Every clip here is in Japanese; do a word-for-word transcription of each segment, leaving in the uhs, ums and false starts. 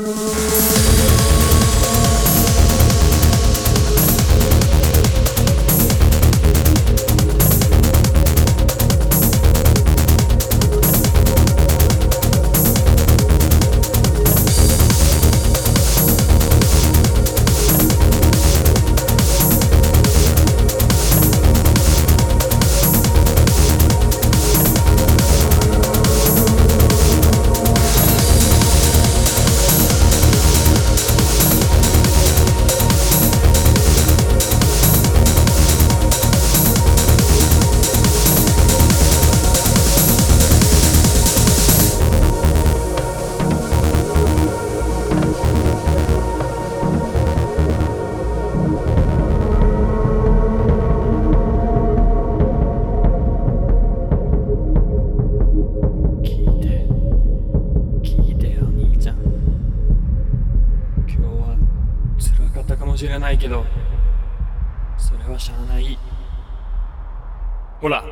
しれないけど、それはしゃあない。ほら、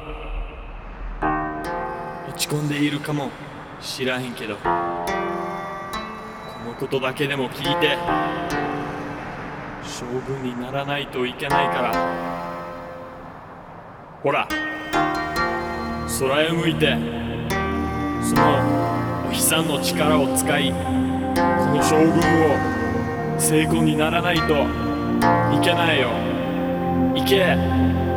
落ち込んでいるかもしらへんけど、このことだけでも聞いて、将軍にならないといけないから。ほら、空へ向いて、そのお日さんの力を使い、この将軍を成功にならないといけないよ。行け。